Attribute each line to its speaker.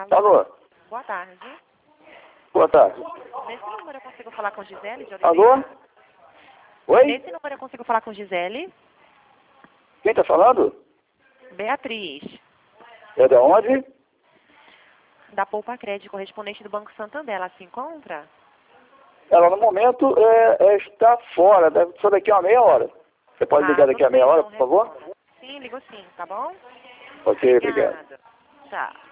Speaker 1: Alô?
Speaker 2: Boa tarde.
Speaker 1: Boa tarde.
Speaker 2: Nesse número eu consigo falar com Gisele de Oliveira?
Speaker 1: Alô? Oi?
Speaker 2: Nesse número eu consigo falar com Gisele?
Speaker 1: Quem tá falando?
Speaker 2: Beatriz,
Speaker 1: É de onde?
Speaker 2: da Poupa Crédito, correspondente do Banco Santander. Ela se encontra?
Speaker 1: Ela no momento está fora, deve ser daqui a uma meia hora. Você pode ligar daqui a
Speaker 2: tudo bem,
Speaker 1: meia hora,
Speaker 2: então
Speaker 1: por favor?
Speaker 2: responda. Sim, ligo sim, tá bom?
Speaker 1: Ok, obrigado.
Speaker 2: Obrigada. Tchau.